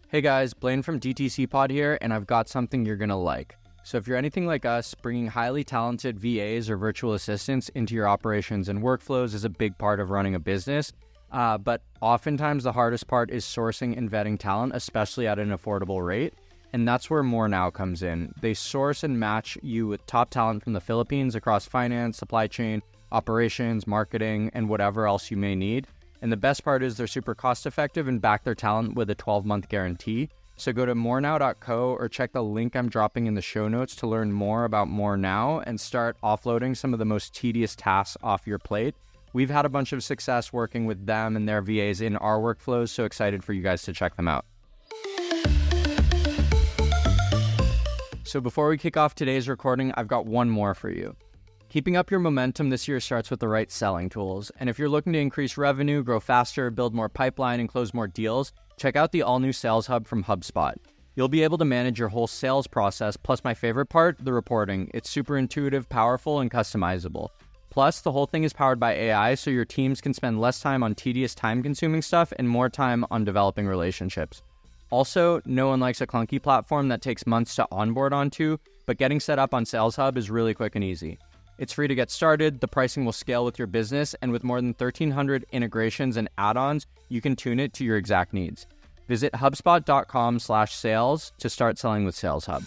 Hey guys, Blaine from DTC Pod here, and I've got something you're going to like. So if you're anything like us, bringing highly talented VAs or virtual assistants into your operations and workflows is a big part of running a business. But oftentimes the hardest part is sourcing and vetting talent, especially at an affordable rate. And that's where More Now comes in. They source and match you with top talent from the Philippines across finance, supply chain, operations, marketing, and whatever else you may need. And the best part is they're super cost effective and back their talent with a 12-month guarantee. So go to morenow.co or check the link I'm dropping in the show notes to learn more about More Now and start offloading some of the most tedious tasks off your plate. We've had a bunch of success working with them and their VAs in our workflows, so excited for you guys to check them out. So before we kick off today's recording, I've got one more for you. Keeping up your momentum this year starts with the right selling tools. And if you're looking to increase revenue, grow faster, build more pipeline, and close more deals, check out the all-new Sales Hub from HubSpot. You'll be able to manage your whole sales process, plus my favorite part, the reporting. It's super intuitive, powerful, and customizable. Plus, the whole thing is powered by AI, so your teams can spend less time on tedious, time-consuming stuff and more time on developing relationships. Also, no one likes a clunky platform that takes months to onboard onto, but getting set up on Sales Hub is really quick and easy. It's free to get started, the pricing will scale with your business, and with more than 1,300 integrations and add-ons, you can tune it to your exact needs. Visit hubspot.com/sales to start selling with Sales Hub.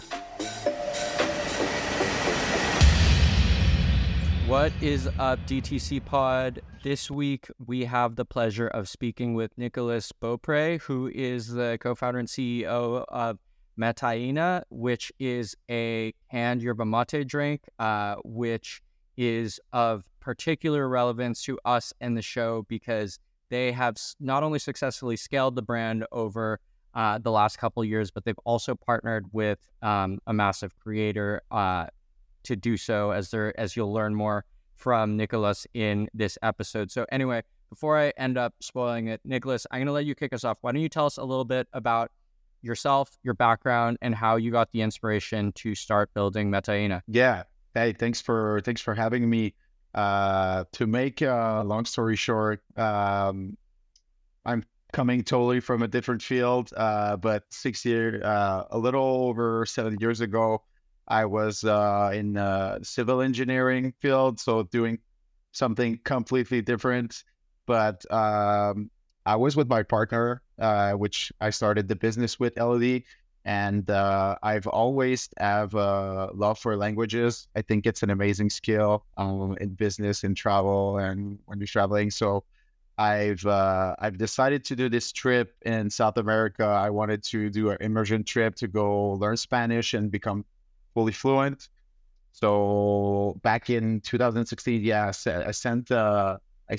What is up, DTC Pod? This week, we have the pleasure of speaking with Nicolas Beaupré, who is the co-founder and CEO of Mataina, which is a canned yerba mate drink, which is of particular relevance to us and the show because they have not only successfully scaled the brand over the last couple of years, but they've also partnered with a massive creator to do so, as you'll learn more from Nicolas in this episode. So anyway, before I end up spoiling it, Nicolas, I'm going to let you kick us off. Why don't you tell us a little bit about yourself, your background, and how you got the inspiration to start building Mataina? Yeah. Hey, thanks for having me. To make a long story short, I'm coming totally from a different field, but a little over 7 years ago, I was in civil engineering field, so doing something completely different. But I was with my partner, which I started the business with, Elodie. And I've always have a love for languages. I think it's an amazing skill in business, in travel, and when you're traveling. So I've decided to do this trip in South America. I wanted to do an immersion trip to go learn Spanish and become fully fluent. So back in 2016, I sent my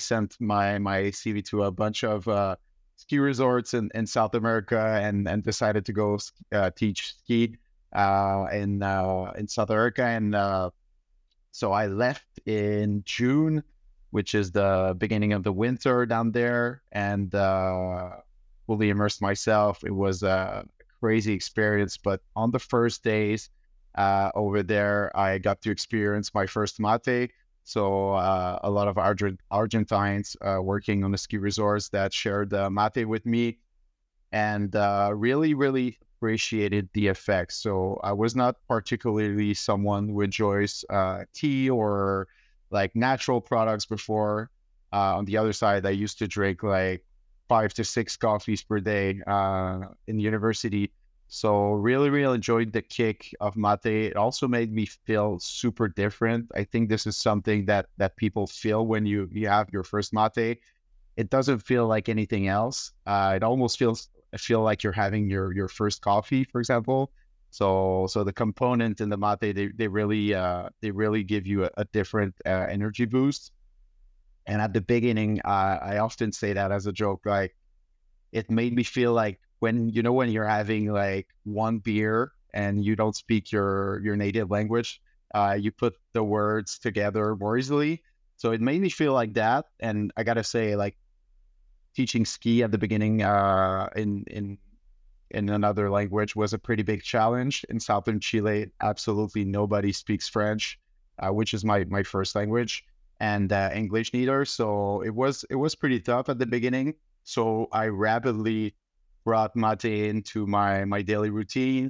CV to a bunch of ski resorts in South America and decided to go teach ski in South America. And so I left in June, which is the beginning of the winter down there, and fully immersed myself. It was a crazy experience, but on the first days over there, I got to experience my first mate. So a lot of Argentines working on the ski resorts that shared mate with me, and really, really appreciated the effects. So I was not particularly someone who enjoys tea or like natural products before. On the other side, I used to drink like 5 to 6 coffees per day in university. So really, really enjoyed the kick of mate. It also made me feel super different. I think this is something that people feel when you have your first mate. It doesn't feel like anything else. It almost feel like you're having your first coffee, for example. So the component in the mate, they really give you a different energy boost. And at the beginning, I often say that as a joke, like it made me feel like when you're having like one beer and you don't speak your native language, you put the words together more easily. So it made me feel like that. And I gotta say, like teaching ski at the beginning in another language was a pretty big challenge. In southern Chile, absolutely nobody speaks French, which is my first language, and English neither. So it was pretty tough at the beginning. So I rapidly brought mate into my daily routine.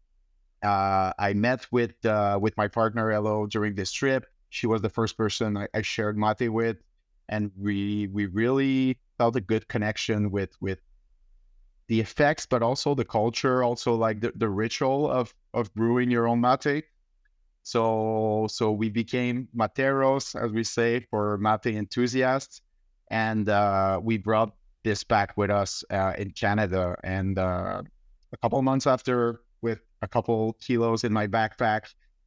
I met with my partner Elo during this trip. She was the first person I shared mate with, and we really felt a good connection with the effects, but also the culture, also like the ritual of brewing your own mate. So we became materos, as we say, for mate enthusiasts, and we brought this back with us in Canada. And a couple months after, with a couple kilos in my backpack,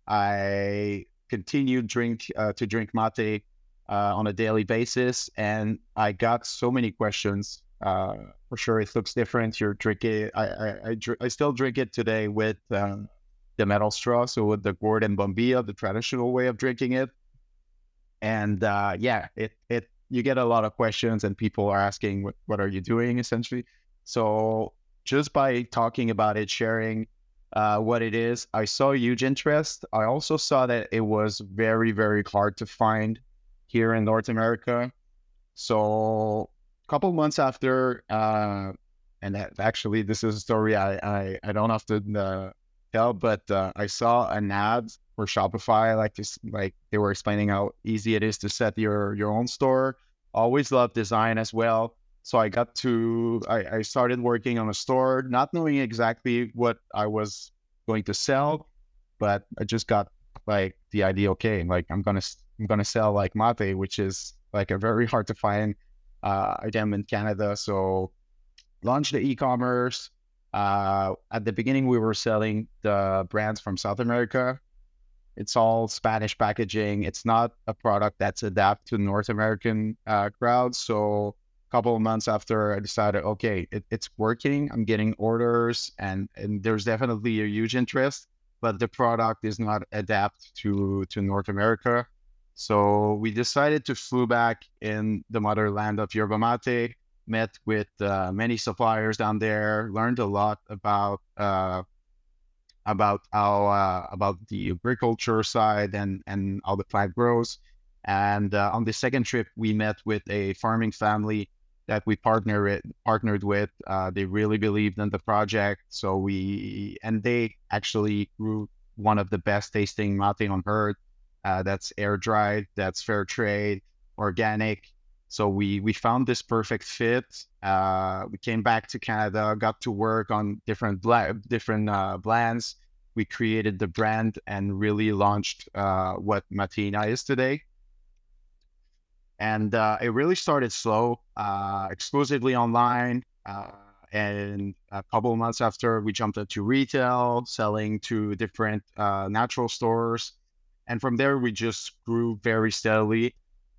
I continued to drink mate on a daily basis, and I got so many questions. For sure, it looks different. You're drinking. I still drink it today with the metal straw, so with the gourd and bombilla, the traditional way of drinking it. And you get a lot of questions, and people are asking, what are you doing, essentially? So just by talking about it, sharing what it is, I saw huge interest. I also saw that it was very, very hard to find here in North America. So a couple months after, actually, this is a story I don't often tell, but I saw an ad for Shopify, like they were explaining how easy it is to set your own store. Always loved design as well. So I started working on a store, not knowing exactly what I was going to sell, but I just got like the idea, okay, like I'm gonna sell like mate, which is like a very hard to find item in Canada. So launched the e-commerce. At the beginning, we were selling the brands from South America. It's all Spanish packaging. It's not a product that's adapted to North American crowds. So a couple of months after, I decided, okay, it's working. I'm getting orders, and there's definitely a huge interest, but the product is not adapted to North America. So we decided to flew back in the motherland of yerba mate, met with many suppliers down there, learned a lot about the agriculture side and how the plant grows. And on the second trip, we met with a farming family that we partnered with. They really believed in the project. So they actually grew one of the best tasting mate on earth. That's air dried, that's fair trade, organic. So we found this perfect fit. We came back to Canada, got to work on different blends. We created the brand and really launched what Mateina is today. And it really started slow, exclusively online. And a couple of months after, we jumped into retail, selling to different natural stores. And from there, we just grew very steadily.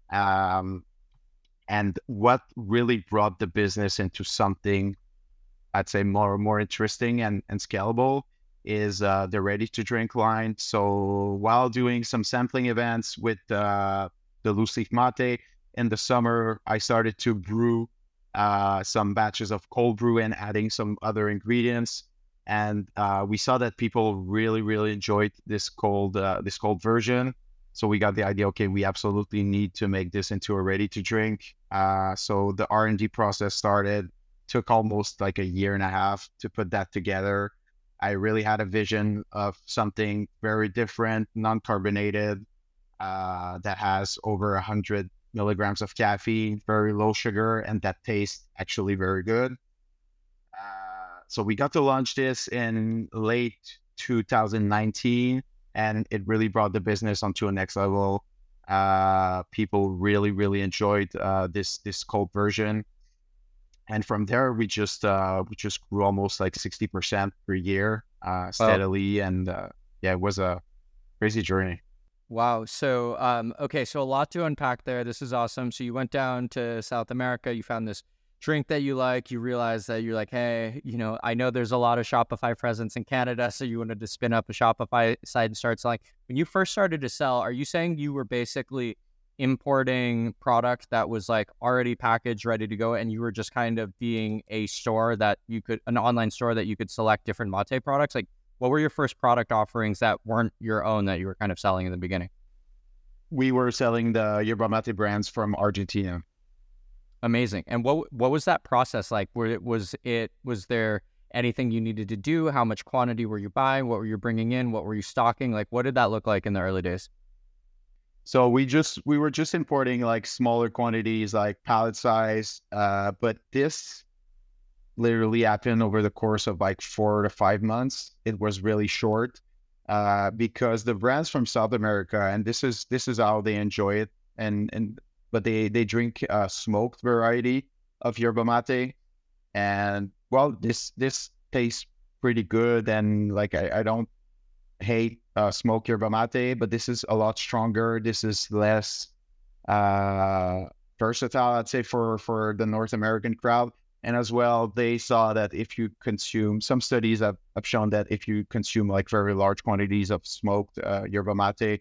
And what really brought the business into something, I'd say, more interesting and scalable is the ready-to-drink line. So while doing some sampling events with the loose leaf mate in the summer, I started to brew some batches of cold brew and adding some other ingredients. And we saw that people really, really enjoyed this cold version. So we got the idea, okay, we absolutely need to make this into a ready-to-drink. So the R&D process started, took almost like a year and a half to put that together. I really had a vision of something very different, non-carbonated, that has over 100 milligrams of caffeine, very low sugar, and that tastes actually very good. So we got to launch this in late 2019, and it really brought the business onto a next level. People really, really enjoyed this cold version. And from there, we just grew almost like 60% per year steadily. Wow. And it was a crazy journey. Wow. So, okay. So a lot to unpack there. This is awesome. So you went down to South America, you found this drink that you like, you realize that you're like, hey, I know there's a lot of Shopify presence in Canada. So you wanted to spin up a Shopify site and start selling. When you first started to sell, are you saying you were basically importing product that was like already packaged, ready to go, and you were just kind of being an online store that you could select different mate products? Like, what were your first product offerings that weren't your own that you were kind of selling in the beginning? We were selling the yerba mate brands from Argentina. Amazing. And what was that process like? Was there anything you needed to do? How much quantity were you buying? What were you bringing in? What were you stocking? Like, what did that look like in the early days? So we were just importing like smaller quantities, like pallet size. But this literally happened over the course of like 4 to 5 months. It was really short, because the brands from South America, and this is how they enjoy it, and but they drink smoked variety of yerba mate, and well, this tastes pretty good, and like I don't hate smoked yerba mate, but this is a lot stronger. This is less uh, versatile, I'd say, for the North American crowd. And as well, they saw that if you consume, some studies have shown that if you consume like very large quantities of smoked yerba mate,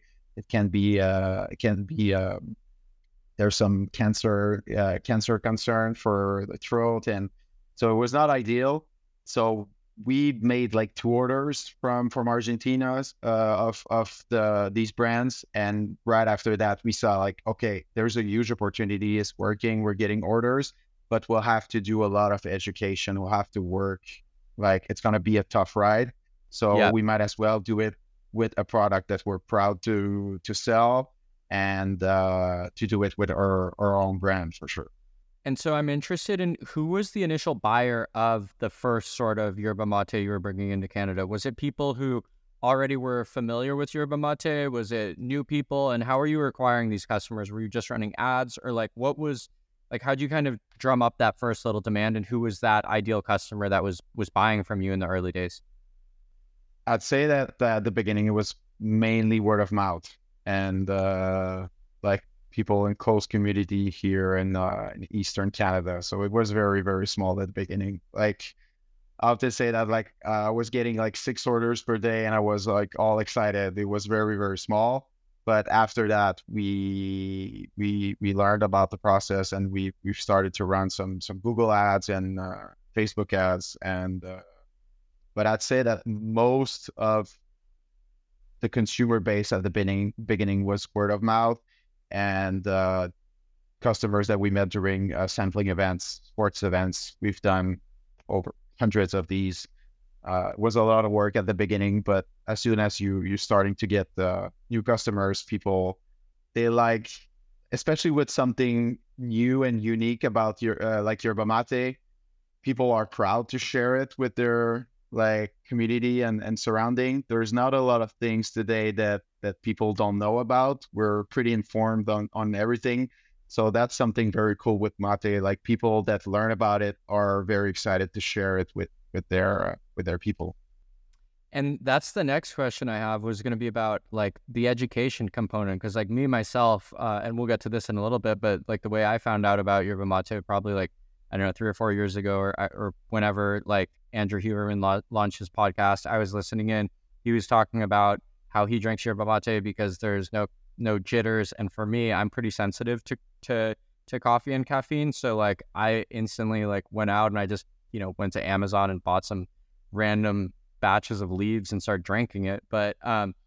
it can be there's some cancer concern for the throat, and so it was not ideal. So we made like 2 orders from Argentina, of these brands, and right after that we saw like, okay, there's a huge opportunity, it's working, we're getting orders, but we'll have to do a lot of education, we'll have to work, like it's going to be a tough ride, so Yeah. we might as well do it with a product that we're proud to sell, and to do it with our own brand for sure. And so I'm interested in who was the initial buyer of the first sort of yerba mate you were bringing into Canada? Was it people who already were familiar with yerba mate? Was it new people? And how are you acquiring these customers? Were you just running ads, or like how'd you kind of drum up that first little demand, and who was that ideal customer that was buying from you in the early days? I'd say that at the beginning it was mainly word of mouth, and like people in close community here in Eastern Canada. So it was very, very small at the beginning. Like I have to say that like I was getting like 6 orders per day, and I was like all excited. It was very, very small. But after that, we learned about the process, and we've started to run some Google ads and Facebook ads, and but I'd say that most of the consumer base at the beginning was word of mouth, and customers that we met during sampling events, sports events. We've done over hundreds of these. It was a lot of work at the beginning, but as soon as you're starting to get the new customers, people, they like, especially with something new and unique about your like yerba mate, people are proud to share it with their like community and surrounding. There's not a lot of things today that people don't know about. We're pretty informed on everything. So that's something very cool with mate. Like people that learn about it are very excited to share it with their people. And that's the next question I have, was going to be about like the education component. Cause like me, myself, and we'll get to this in a little bit, but like the way I found out about yerba mate probably like, I don't know, 3 or 4 years ago, or whenever like Andrew Huberman launched his podcast, I was listening in. He was talking about how he drinks yerba mate because there's no jitters. And for me, I'm pretty sensitive to coffee and caffeine. So like I instantly like went out and I just, went to Amazon and bought some random batches of leaves and started drinking it. But,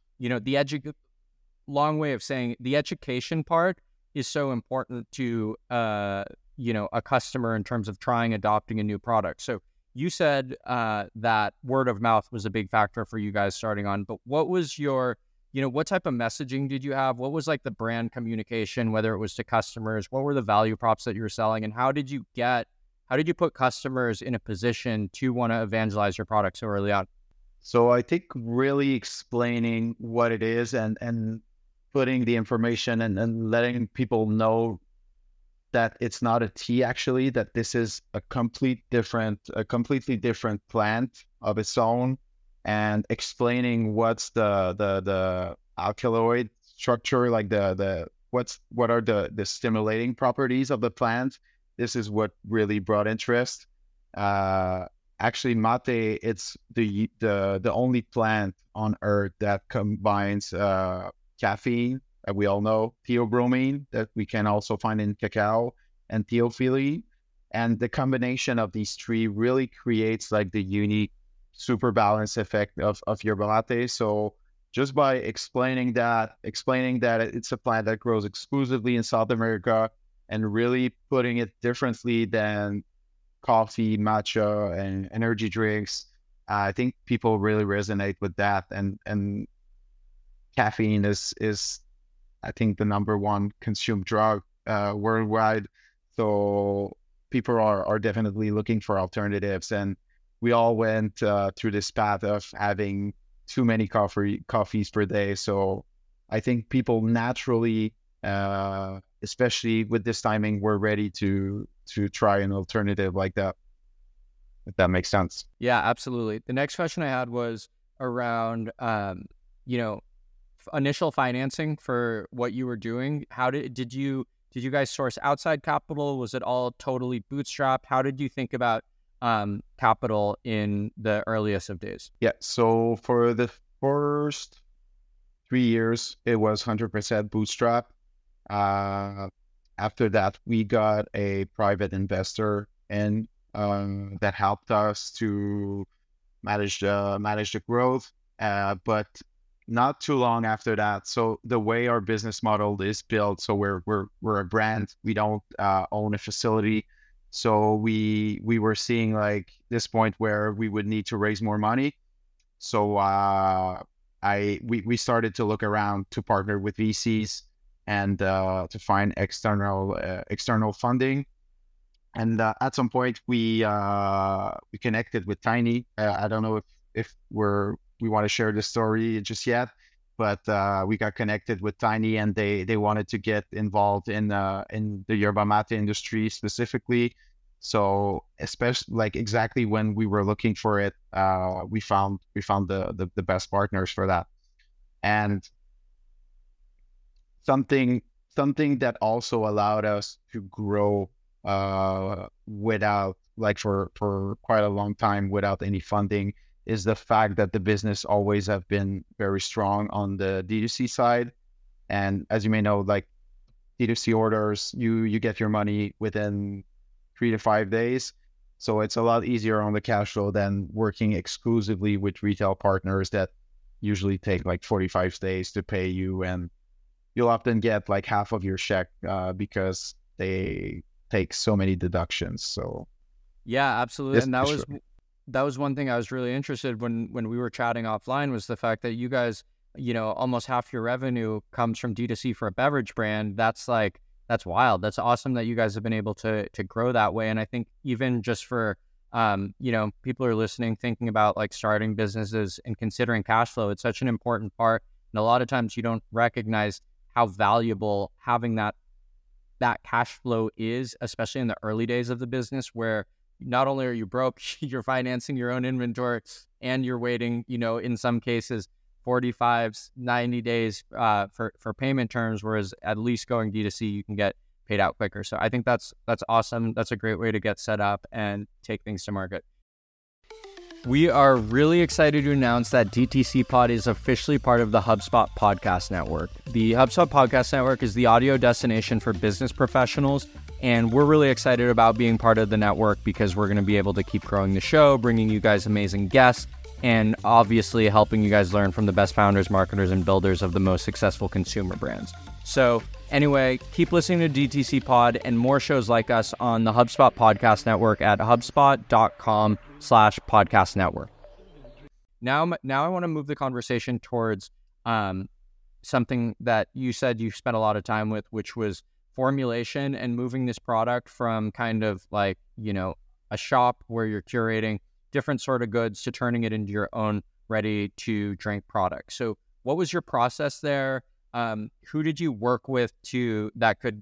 long way of saying the education part is so important to, a customer in terms of adopting a new product. So you said that word of mouth was a big factor for you guys starting on, but what was your, what type of messaging did you have? What was like the brand communication, whether it was to customers? What were the value props that you were selling? And how did you put customers in a position to want to evangelize your product so early on? So I think really explaining what it is, and putting the information, and letting people know that it's not a tea, actually, that this is a completely different plant of its own, and explaining what's the alkaloid structure, like what are the stimulating properties of the plant. This is what really brought interest. Actually, mate, it's the only plant on earth that combines caffeine, that we all know, theobromine, that we can also find in cacao, and theophylline. And the combination of these three really creates like the unique super balance effect of yerba mate. So just by explaining that it's a plant that grows exclusively in South America, and really putting it differently than coffee, matcha, and energy drinks. I think people really resonate with that, and caffeine is I think the number one consumed drug worldwide. So people are definitely looking for alternatives, and we all went through this path of having too many coffees per day. So I think people naturally, especially with this timing, were ready to try an alternative like that. If that makes sense. Yeah, absolutely. The next question I had was around, you know, initial financing for what you were doing. How did you guys source outside capital? Was it all totally bootstrapped? How did you think about capital in the earliest of days? Yeah. So for the first 3 years, it was 100% bootstrap. After that, we got a private investor, and that helped us to manage the growth. But not too long after that. So the way our business model is built, so we're a brand. We don't own a facility. So we were seeing like this point where we would need to raise more money. So we started to look around to partner with VCs and to find external funding. And at some point we connected with Tiny. I don't know if we want to share the story just yet, but we got connected with Tiny, and they wanted to get involved in the yerba mate industry specifically. So especially like exactly when we were looking for it, we found the best partners for that. And something that also allowed us to grow without, like, for quite a long time without any funding, is the fact that the business always have been very strong on the D2C side. And as you may know, like, D2C orders, you get your money within 3 to 5 days. So it's a lot easier on the cash flow than working exclusively with retail partners that usually take like 45 days to pay you. And you'll often get like half of your check because they take so many deductions. So yeah, absolutely. And sure. that was one thing I was really interested when we were chatting offline, was the fact that you guys, almost half your revenue comes from D2C for a beverage brand. That's wild. That's awesome that you guys have been able to grow that way. And I think even just for, people are listening, thinking about like starting businesses and considering cash flow, it's such an important part. And a lot of times you don't recognize how valuable having that cash flow is, especially in the early days of the business, where not only are you broke, you're financing your own inventory, and you're waiting, in some cases, 45, 90 days for payment terms, whereas at least going D2C, you can get paid out quicker. So I think that's awesome. That's a great way to get set up and take things to market. We are really excited to announce that DTC Pod is officially part of the HubSpot Podcast Network. The HubSpot Podcast Network is the audio destination for business professionals, and we're really excited about being part of the network because we're going to be able to keep growing the show, bringing you guys amazing guests, and obviously helping you guys learn from the best founders, marketers, and builders of the most successful consumer brands. So anyway, keep listening to DTC Pod and more shows like us on the HubSpot Podcast Network at hubspot.com/podcast network. Now I want to move the conversation towards something that you said you spent a lot of time with, which was formulation and moving this product from kind of like, a shop where you're curating different sort of goods to turning it into your own ready to drink product. So what was your process there? Who did you work with that could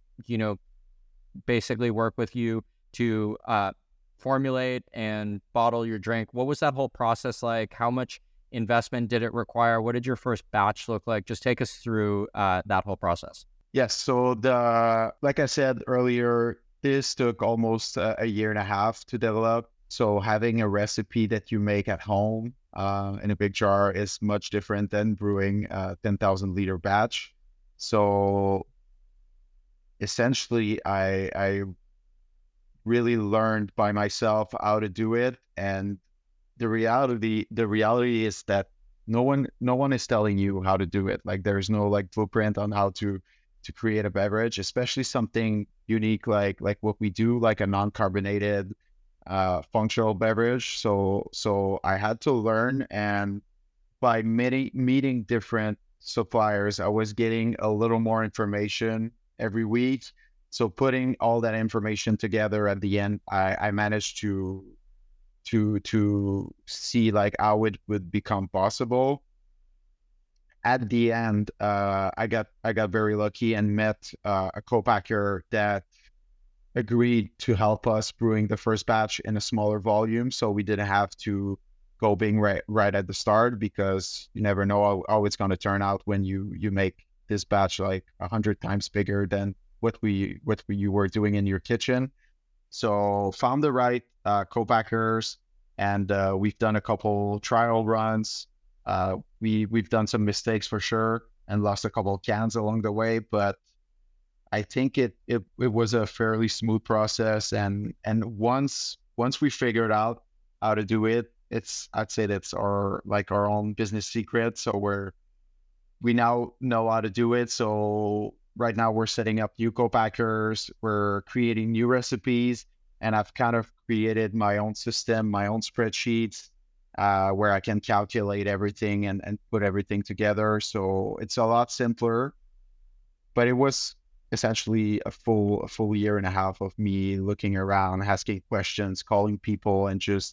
basically work with you to formulate and bottle your drink? What was that whole process like? How much investment did it require? What did your first batch look like? Just take us through that whole process. Yes. So like I said earlier, this took almost a year and a half to develop. So having a recipe that you make at home in a big jar is much different than brewing a 10,000 liter batch. So essentially, I really learned by myself how to do it. And the reality is that no one is telling you how to do it. Like, there's no like blueprint on how to to create a beverage, especially something unique like what we do, like a non-carbonated functional beverage. So I had to learn, and by meeting different suppliers, I was getting a little more information every week. So putting all that information together at the end, I managed to see like how it would become possible. At the end, I got very lucky and met a co-packer that agreed to help us brewing the first batch in a smaller volume, so we didn't have to go big right at the start, because you never know how it's going to turn out when you make this batch like 100 times bigger than what you were doing in your kitchen. So found the right co-packers, and we've done a couple trial runs. We've done some mistakes for sure and lost a couple of cans along the way, but I think it was a fairly smooth process. And once we figured out how to do it, I'd say that's our own business secret. So we now know how to do it. So right now we're setting up new co-packers, we're creating new recipes, and I've kind of created my own system, my own spreadsheets, where I can calculate everything and put everything together. So it's a lot simpler, but it was essentially a full year and a half of me looking around, asking questions, calling people, and just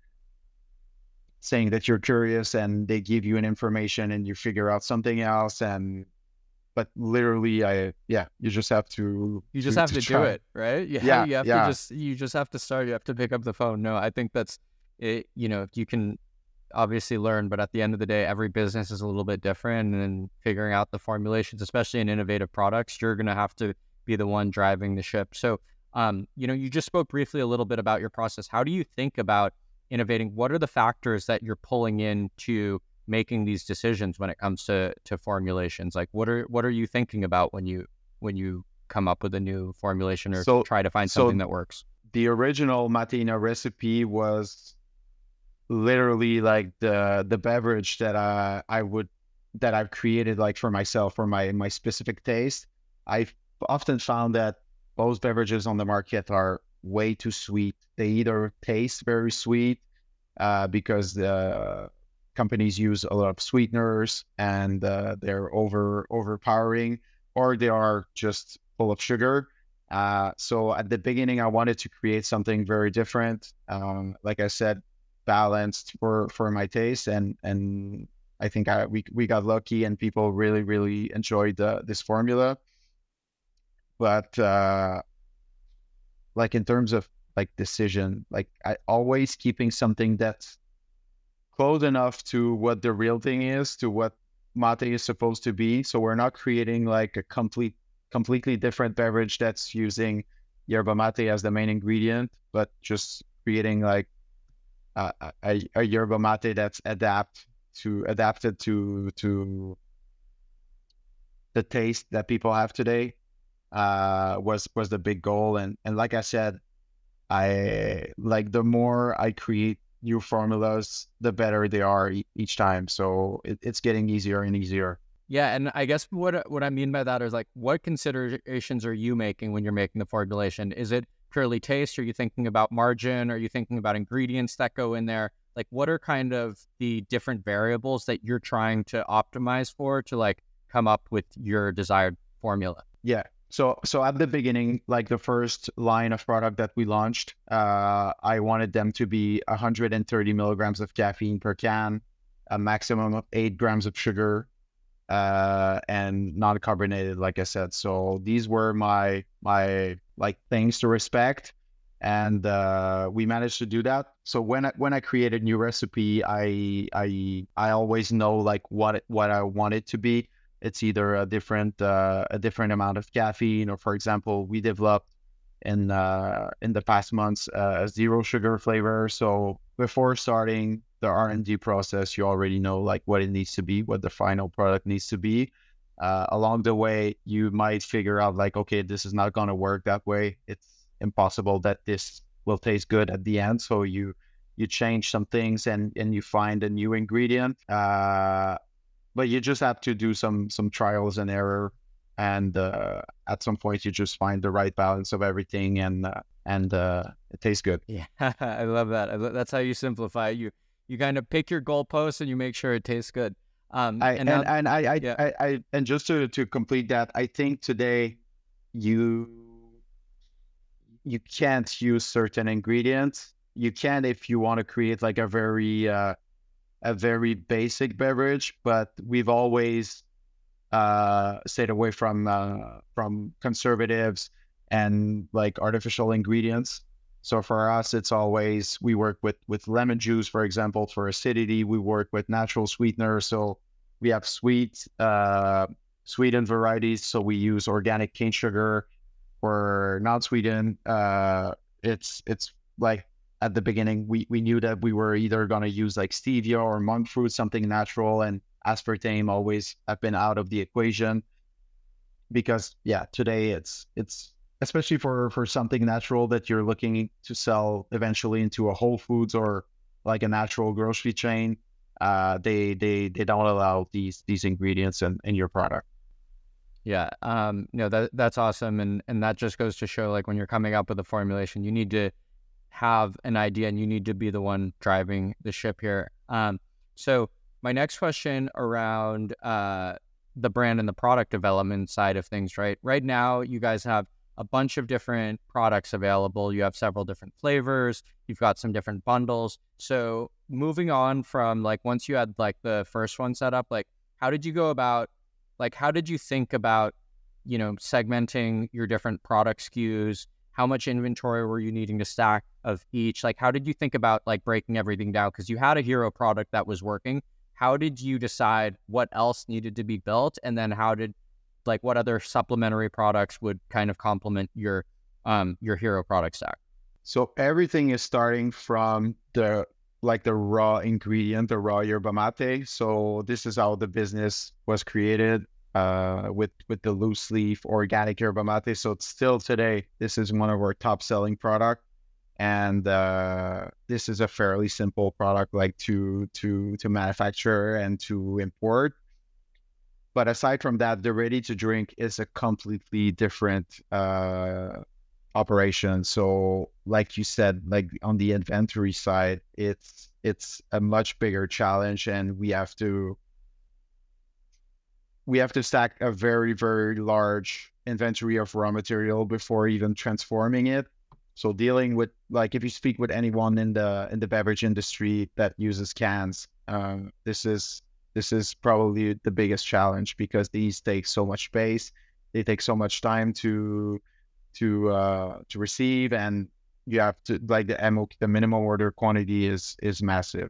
saying that you're curious, and they give you an information and you figure out something else. But literally, you just have to do it, right? Yeah, you just have to start. You have to pick up the phone. No, I think that's it. You know, you can obviously learn, but at the end of the day, every business is a little bit different, and figuring out the formulations, especially in innovative products, you're going to have to be the one driving the ship. So, you just spoke briefly a little bit about your process. How do you think about innovating? What are the factors that you're pulling into making these decisions when it comes to formulations? Like, what are you thinking about when you come up with a new formulation or try to find something that works? The original Mateina recipe was literally like the beverage that I've created, like for myself, for my specific taste. I've often found that most beverages on the market are way too sweet. They either taste very sweet because the companies use a lot of sweeteners and they're overpowering, or they are just full of sugar. So at the beginning, I wanted to create something very different. Like I said, balanced for my taste, and I think we got lucky, and people really, really enjoyed this formula. But like in terms of like decision, like I always keeping something that's close enough to what the real thing is, to what mate is supposed to be. So we're not creating like a completely different beverage that's using yerba mate as the main ingredient, but just creating like a yerba mate that's adapted to the taste that people have today. Was the big goal. And like I said, I like the more I create new formulas, the better they are each time. So it's getting easier and easier. Yeah, and I guess what I mean by that is like, what considerations are you making when you're making the formulation? Is it purely taste? Are you thinking about margin? Are you thinking about ingredients that go in there? Like, what are kind of the different variables that you're trying to optimize for to like come up with your desired formula? Yeah. So at the beginning, like the first line of product that we launched, I wanted them to be 130 milligrams of caffeine per can, a maximum of 8 grams of sugar, and non-carbonated, like I said. So these were my like things to respect, and we managed to do that. So when I create a new recipe, I always know like what I want it to be. It's either a different amount of caffeine, or for example, we developed in the past months a zero sugar flavor. So before starting the R&D process, you already know like what it needs to be, what the final product needs to be. Along the way, you might figure out like, okay, this is not going to work that way. It's impossible that this will taste good at the end. So you change some things and you find a new ingredient. But you just have to do some trials and error and at some point you just find the right balance of everything, and it tastes good. Yeah, I love that. That's how you simplify it. You kind of pick your goalposts and you make sure it tastes good. I And now, and yeah, I and just to complete that, I think today you can't use certain ingredients. You can if you want to create like a very basic beverage, but we've always stayed away from conservatives and like artificial ingredients. So for us, it's always, we work with lemon juice, for example, for acidity. We work with natural sweeteners. So we have sweetened varieties. So we use organic cane sugar. For non-sweetened, it's like at the beginning, we knew that we were either going to use like stevia or monk fruit, something natural, and aspartame always have been out of the equation, because yeah, today it's especially for something natural that you're looking to sell eventually into a Whole Foods or like a natural grocery chain, they don't allow these ingredients in your product. yeah. No, that's awesome, and that just goes to show, like, when you're coming up with a formulation, you need to have an idea and you need to be the one driving the ship here. So my next question around the brand and the product development side of things, right? Right now, you guys have a bunch of different products available. You have several different flavors. You've got some different bundles. So moving on from, like, once you had like the first one set up, like, how did you go about, like, how did you think about, segmenting your different product SKUs? How much inventory were you needing to stack of each? Like, how did you think about like breaking everything down? Because you had a hero product that was working. How did you decide what else needed to be built? And then what other supplementary products would kind of complement your hero product stack? So everything is starting from the raw ingredient, the raw yerba mate. So this is how the business was created, with the loose leaf organic yerba mate. So it's still today, this is one of our top selling product. And this is a fairly simple product, like to manufacture and to import. But aside from that, the ready to drink is a completely different operation. So like you said, like on the inventory side, it's a much bigger challenge, and we have to stack a very, very large inventory of raw material before even transforming it. So dealing with, like, if you speak with anyone in the beverage industry that uses cans, this is probably the biggest challenge, because these take so much space, they take so much time to receive, and you have to, like, the minimum order quantity is massive.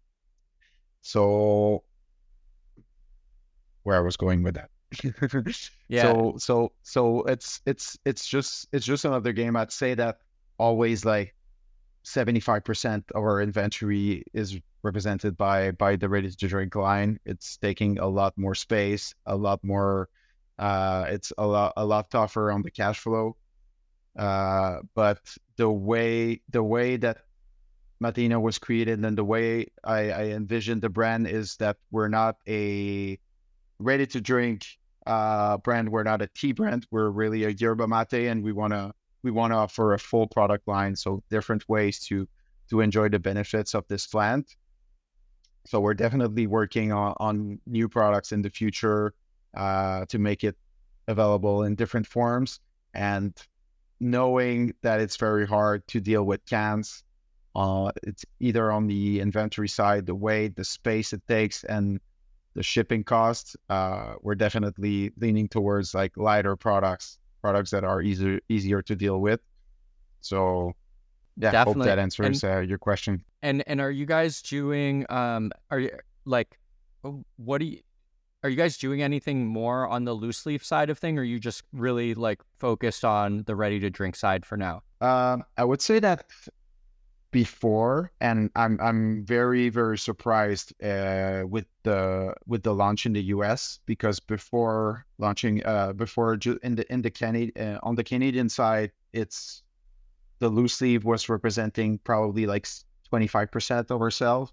So where I was going with that. Yeah. So it's just another game. I'd say that always like 75% of our inventory is represented by the ready to drink line. It's taking a lot more space, a lot more. It's a lot tougher on the cash flow. But the way that Mateina was created, and the way I envisioned the brand, is that we're not a ready to drink brand. We're not a tea brand. We're really a yerba mate, and we want to offer a full product line. So different ways to enjoy the benefits of this plant. So we're definitely working on new products in the future to make it available in different forms, and knowing that it's very hard to deal with cans. It's either on the inventory side, the weight, the space it takes, and the shipping costs. We're definitely leaning towards like lighter products that are easier to deal with. So yeah, Definitely. hope that answers your question. And are you guys doing are you like what do you are you guys doing anything more on the loose leaf side of thing, or are you just really like focused on the ready to drink side for now? I would say that before, and I'm very, very surprised with the launch in the US, because before launching in the Canadian on the Canadian side, it's the loose leaf was representing probably like 25% of our sales.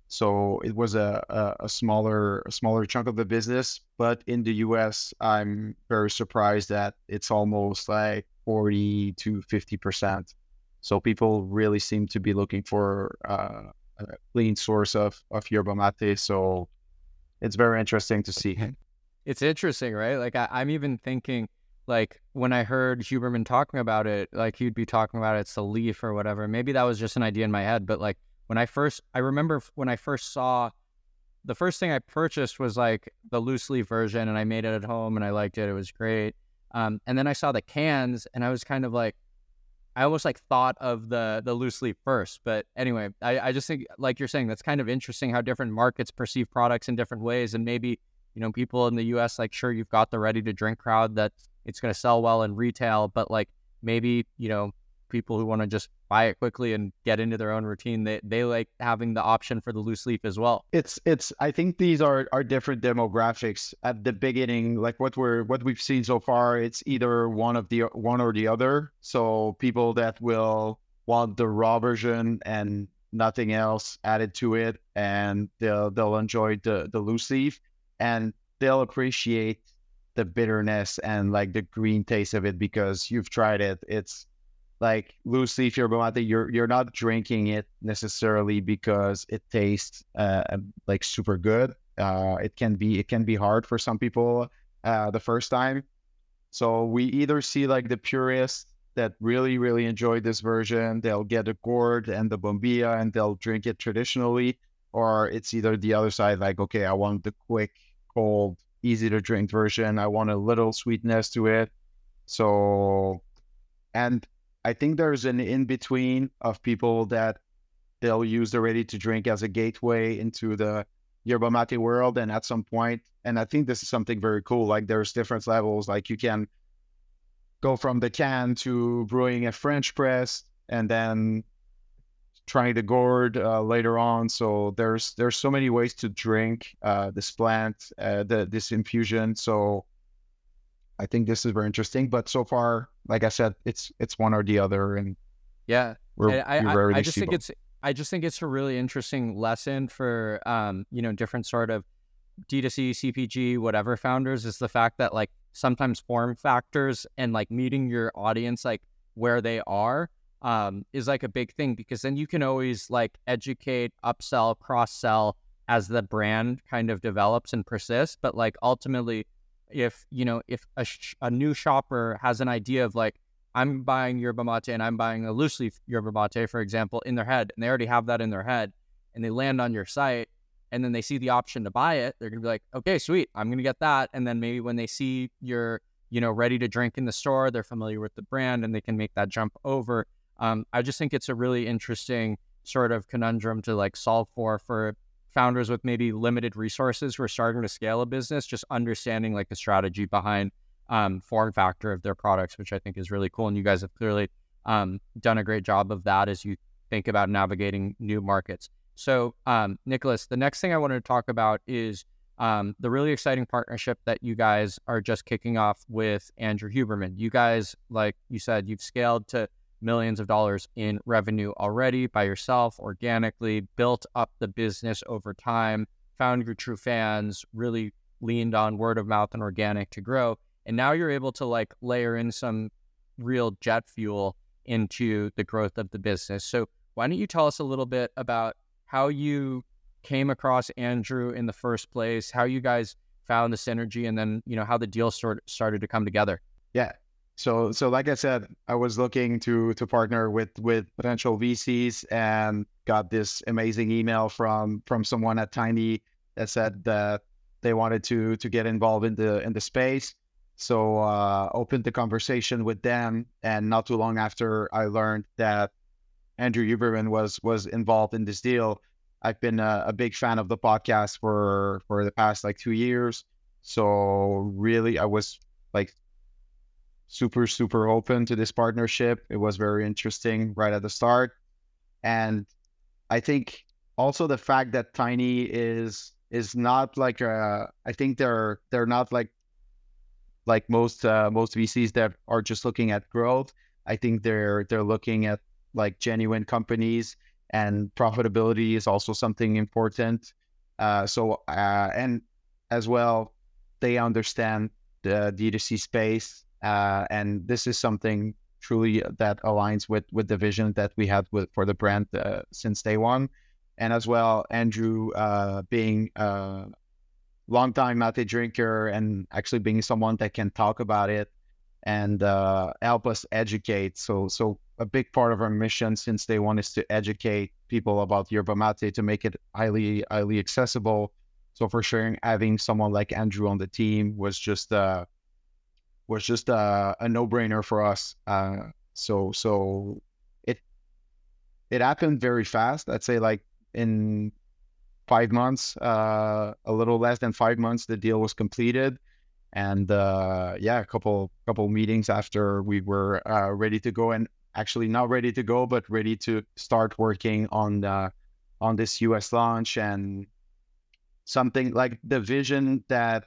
So it was a smaller chunk of the business. But in the US, I'm very surprised that it's almost like 40 to 50%. So people really seem to be looking for a clean source of yerba mate. So it's very interesting to see. It's interesting, right? Like I'm even thinking, like when I heard Huberman talking about it, like he'd be talking about it's the leaf or whatever. Maybe that was just an idea in my head, but like I remember when I first saw, the first thing I purchased was like the loose leaf version, and I made it at home and I liked it. It was great. And then I saw the cans, and I was kind of like, I almost like thought of the loose leaf first. But anyway, I just think, like you're saying, that's kind of interesting how different markets perceive products in different ways. And maybe, people in the US, like, sure, you've got the ready to drink crowd that it's going to sell well in retail, but like maybe, people who want to just buy it quickly and get into their own routine, they like having the option for the loose leaf as well. It's I think these are different demographics at the beginning. Like what we've seen so far, it's either one or the other. So people that will want the raw version and nothing else added to it, and they'll enjoy the loose leaf, and they'll appreciate the bitterness and like the green taste of it because you've tried it. It's like loose leaf yerba mate, you're not drinking it necessarily because it tastes like super good. It can be hard for some people the first time. So we either see like the purists that really, really enjoy this version, they'll get a gourd and the bombilla and they'll drink it traditionally, or it's either the other side, like, okay, I want the quick, cold, easy to drink version. I want a little sweetness to it. So, and I think there's an in-between of people that they'll use the ready to drink as a gateway into the yerba mate world. And at some point, and I think this is something very cool, like there's different levels, like you can go from the can to brewing a French press and then trying the gourd later on. So there's so many ways to drink this plant, this infusion. So I think this is very interesting, but so far, like I said, it's one or the other, and yeah, I just think it's a really interesting lesson for different sort of D2C, CPG, whatever founders, is the fact that like sometimes form factors and like meeting your audience like where they are is like a big thing, because then you can always like educate, upsell, cross sell as the brand kind of develops and persists. But like ultimately, if a new shopper has an idea of like, I'm buying yerba mate and I'm buying a loose leaf yerba mate, for example, in their head, and they already have that in their head, and they land on your site, and then they see the option to buy it, they're going to be like, okay, sweet, I'm going to get that. And then maybe when they see your, ready to drink in the store, they're familiar with the brand and they can make that jump over. I just think it's a really interesting sort of conundrum to like solve for founders with maybe limited resources who are starting to scale a business, just understanding like the strategy behind form factor of their products, which I think is really cool. And you guys have clearly done a great job of that as you think about navigating new markets. So Nicholas, the next thing I wanted to talk about is the really exciting partnership that you guys are just kicking off with Andrew Huberman. You guys, like you said, you've scaled to millions of dollars in revenue already by yourself, organically, built up the business over time, found your true fans, really leaned on word of mouth and organic to grow. And now you're able to like layer in some real jet fuel into the growth of the business. So why don't you tell us a little bit about how you came across Andrew in the first place, how you guys found the synergy, and then, how the deal started to come together? Yeah. So like I said, I was looking to partner with potential VCs and got this amazing email from someone at Tiny that said that they wanted to get involved in the space. So opened the conversation with them, and not too long after I learned that Andrew Huberman was involved in this deal. I've been a big fan of the podcast for the past like 2 years. So really, I was like super, super open to this partnership. It was very interesting right at the start. And I think also the fact that Tiny is not like I think they're not like most VCs that are just looking at growth. I think they're looking at like genuine companies and profitability is also something important. And as well, they understand the D2C space, and this is something truly that aligns with the vision that we had for the brand since day one. And as well, Andrew being a longtime mate drinker and actually being someone that can talk about it and help us educate. So a big part of our mission since day one is to educate people about yerba mate, to make it highly accessible. So for sure, having someone like Andrew on the team was just a no-brainer for us. So it happened very fast. I'd say like in 5 months, a little less than 5 months, the deal was completed. And a couple meetings after we were ready to go, and actually not ready to go, but ready to start working on this US launch. And something like the vision that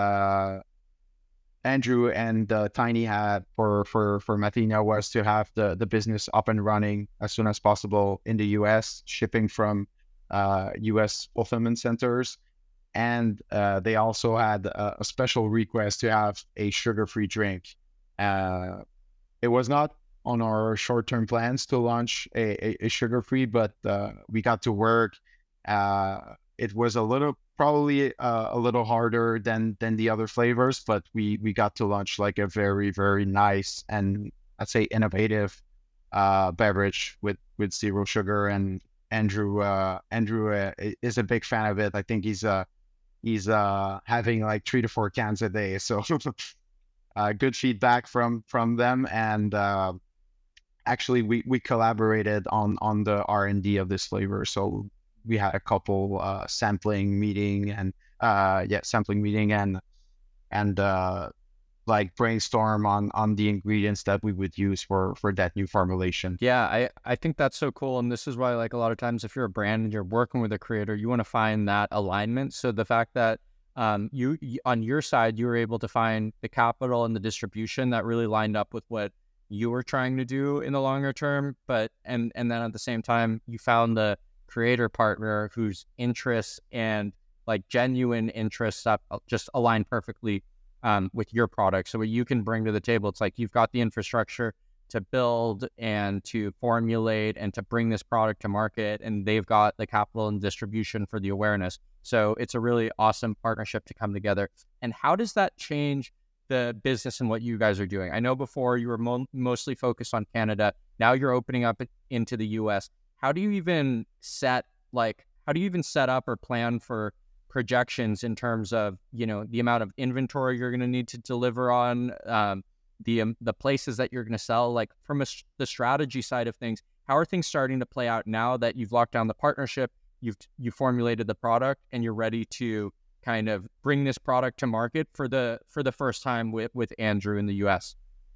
Andrew and Tiny had for Matina was to have the business up and running as soon as possible in the US, shipping from US fulfillment centers. And they also had a special request to have a sugar-free drink. It was not on our short-term plans to launch a sugar-free, but we got to work. It was probably a little harder than the other flavors, but we got to launch like a very, very nice and I'd say innovative beverage with zero sugar. And Andrew is a big fan of it. I think he's having like 3 to 4 cans a day. So good feedback from them. And actually we collaborated on the R&D of this flavor. So we had a couple sampling meeting and like brainstorm on the ingredients that we would use for that new formulation. Yeah, I think that's so cool. And this is why, like, a lot of times if you're a brand and you're working with a creator, you want to find that alignment. So the fact that you on your side, you were able to find the capital and the distribution that really lined up with what you were trying to do in the longer term. But and then at the same time, you found the creator partner whose interests and like genuine interests that just align perfectly with your product. So what you can bring to the table, it's like you've got the infrastructure to build and to formulate and to bring this product to market, and they've got the capital and distribution for the awareness. So it's a really awesome partnership to come together. And how does that change the business and what you guys are doing? I know before you were mostly focused on Canada. Now you're opening up into the US. How do you even set up or plan for projections in terms of, the amount of inventory you're going to need to deliver on, the places that you're going to sell? Like from the strategy side of things, how are things starting to play out now that you've locked down the partnership, you've formulated the product, and you're ready to kind of bring this product to market for the first time with Andrew in the US?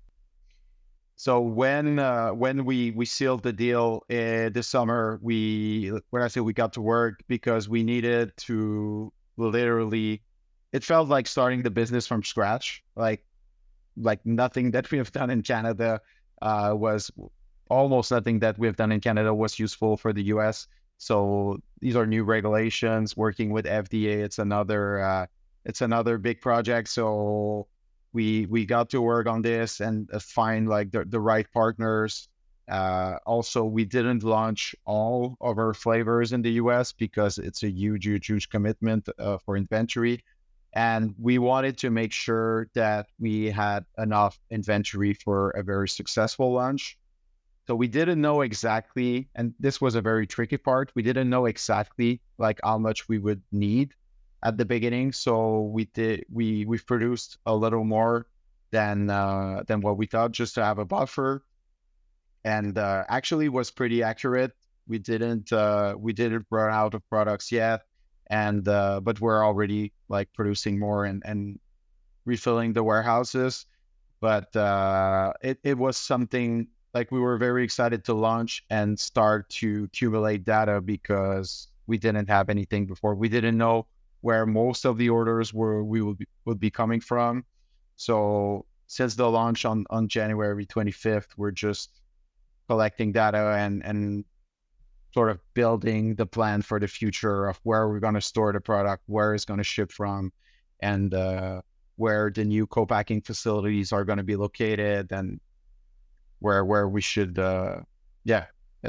So when we sealed the deal this summer, when I say we got to work, because we needed to literally, it felt like starting the business from scratch. Like nothing that we have done in Canada was almost nothing that we have done in Canada was useful for the US. So these are new regulations. Working with FDA, it's another big project. So we got to work on this and find like the right partners. Also, we didn't launch all of our flavors in the US because it's a huge commitment for inventory. And we wanted to make sure that we had enough inventory for a very successful launch. So we didn't know exactly, and this was a very tricky part, we didn't know exactly like how much we would need at the beginning. So we've produced a little more than what we thought, just to have a buffer. And actually was pretty accurate. We didn't run out of products yet, and but we're already like producing more and refilling the warehouses. But it was something like we were very excited to launch and start to accumulate data, because we didn't have anything before. We didn't know where most of the orders would be coming from. So since the launch on January 25th, we're just collecting data and sort of building the plan for the future of where we're going to store the product, where it's going to ship from, and where the new co-packing facilities are going to be located, and where we should, yeah.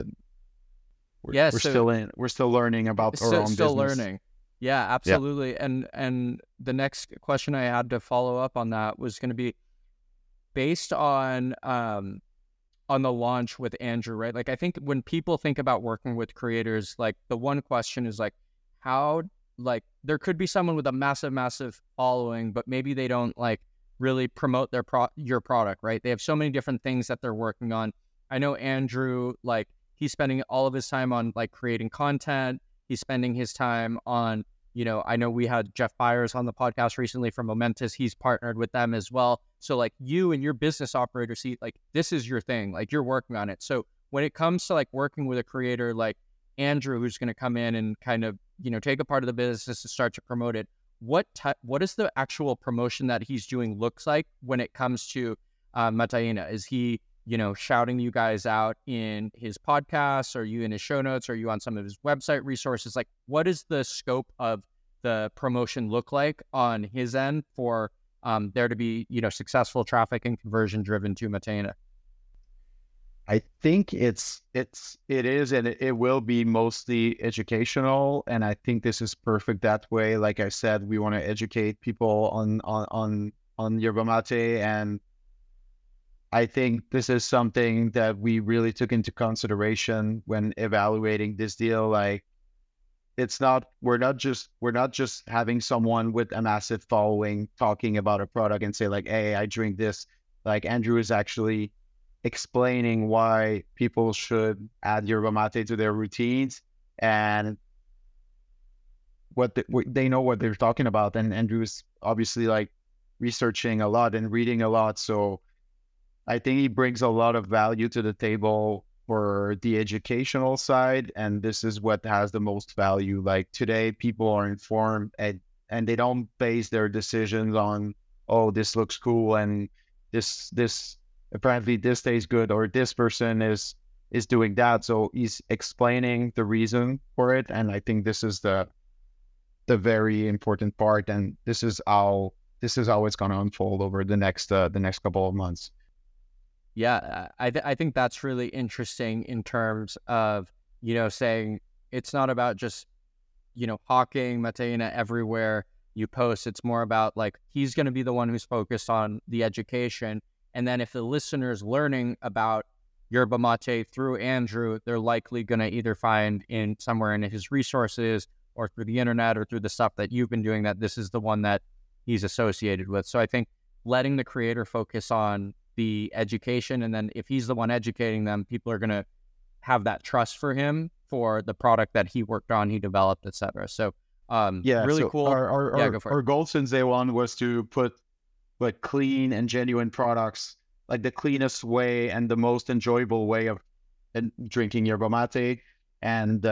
We're still learning about our own still business. Learning. Yeah, absolutely. Yeah. And the next question I had to follow up on that was going to be based on the launch with Andrew, right? Like, I think when people think about working with creators, like the one question is like, how, like, there could be someone with a massive following, but maybe they don't like really promote your product, right? They have so many different things that they're working on. I know Andrew, like, he's spending all of his time on like creating content. He's spending his time on, you know, I know we had Jeff Byers on the podcast recently from Momentous. He's partnered with them as well. So like you and your business operator seat, like this is your thing, like you're working on it. So when it comes to like working with a creator like Andrew, who's going to come in and kind of, you know, take a part of the business to start to promote it, what is the actual promotion that he's doing looks like when it comes to Mataina? Is he, you know, shouting you guys out in his podcasts? Are you in his show notes? Are you on some of his website resources? Like, what does the scope of the promotion look like on his end for there to be, you know, successful traffic and conversion driven to Mataina? I think it is, and it will be mostly educational. And I think this is perfect that way. Like I said, we want to educate people on yerba mate, and I think this is something that we really took into consideration when evaluating this deal. Like, we're not just having someone with a massive following talking about a product and say like, hey, I drink this. Like, Andrew is actually explaining why people should add yerba mate to their routines, and they know what they're talking about. And Andrew's obviously like researching a lot and reading a lot. So I think he brings a lot of value to the table for the educational side, and this is what has the most value. Like, today, people are informed, and they don't base their decisions on, oh, this looks cool, and this apparently this tastes good, or this person is doing that. So he's explaining the reason for it, and I think this is the very important part, and this is how it's going to unfold over the next couple of months. Yeah, I think that's really interesting in terms of, you know, saying it's not about just, you know, hawking Mataina everywhere you post. It's more about like, he's going to be the one who's focused on the education. And then if the listener's learning about yerba mate through Andrew, they're likely going to either find in somewhere in his resources or through the internet or through the stuff that you've been doing that this is the one that he's associated with. So I think letting the creator focus on the education, and then if he's the one educating them, people are going to have that trust for him for the product that he worked on, he developed, etc. So really cool. Our goal since day one was to put like clean and genuine products, like the cleanest way and the most enjoyable way of drinking yerba mate, and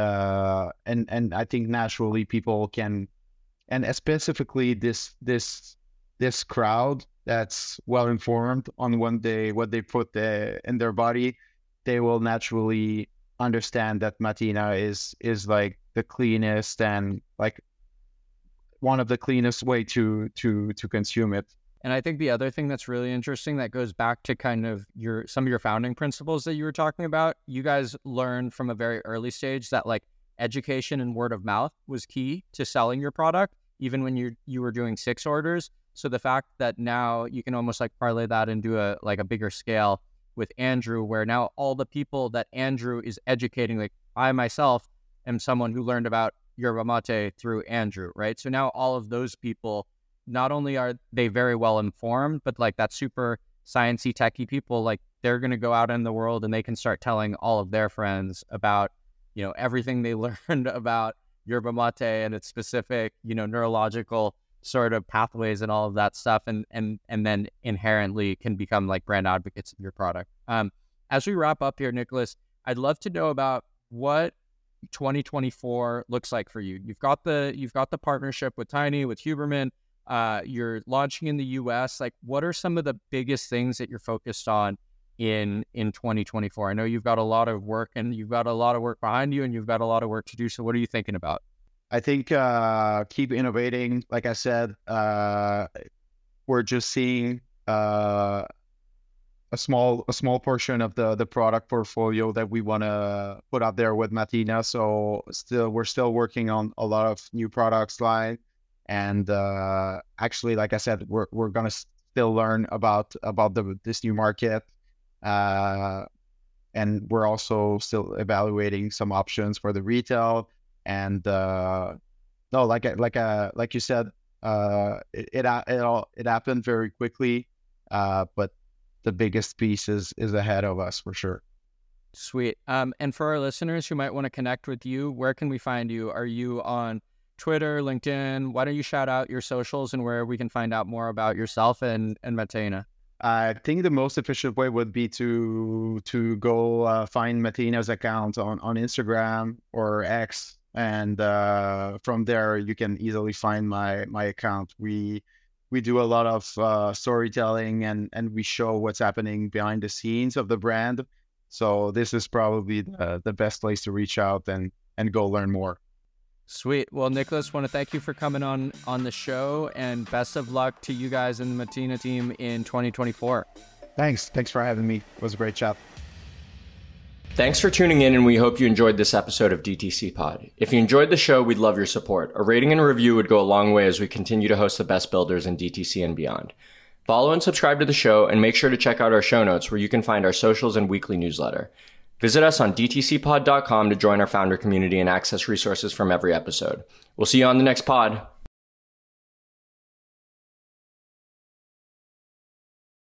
I think naturally people can, and specifically this crowd that's well informed on what they put in their body, they will naturally understand that Mataina is like the cleanest and like one of the cleanest way to consume it. And I think the other thing that's really interesting that goes back to kind of some of your founding principles that you were talking about, you guys learned from a very early stage that like education and word of mouth was key to selling your product, even when you were doing 6 orders. So the fact that now you can almost like parlay that into a bigger scale with Andrew, where now all the people that Andrew is educating, like I myself am someone who learned about yerba mate through Andrew, right? So now all of those people, not only are they very well informed, but like that super sciencey techie people, like they're going to go out in the world and they can start telling all of their friends about, you know, everything they learned about yerba mate and its specific, you know, neurological sort of pathways and all of that stuff, and then inherently can become like brand advocates of your product. As we wrap up here, Nicholas, I'd love to know about what 2024 looks like for you. You've got the partnership with Tiny, with Huberman. You're launching in the US. Like, what are some of the biggest things that you're focused on in 2024? I know you've got a lot of work, and you've got a lot of work behind you, and you've got a lot of work to do. So what are you thinking about? I think keep innovating. Like I said, we're just seeing a small portion of the product portfolio that we want to put out there with Mateina. So we're still working on a lot of new products line, and actually, like I said, we're gonna still learn about this new market, and we're also still evaluating some options for the retail. And no, like you said, it happened very quickly, but the biggest piece is ahead of us for sure. Sweet. And for our listeners who might want to connect with you, where can we find you? Are you on Twitter, LinkedIn? Why don't you shout out your socials and where we can find out more about yourself and Mateina? I think the most efficient way would be to go find Mateina's account on Instagram or X, and from there you can easily find my account. We do a lot of storytelling, and we show what's happening behind the scenes of the brand. So this is probably the best place to reach out and go learn more. Sweet. Well, Nicholas, want to thank you for coming on the show, and best of luck to you guys and the Mateina team in 2024. Thanks for having me. It was a great chat. Thanks for tuning in, and we hope you enjoyed this episode of DTC Pod. If you enjoyed the show, we'd love your support. A rating and review would go a long way as we continue to host the best builders in DTC and beyond. Follow and subscribe to the show, and make sure to check out our show notes where you can find our socials and weekly newsletter. Visit us on dtcpod.com to join our founder community and access resources from every episode. We'll see you on the next pod.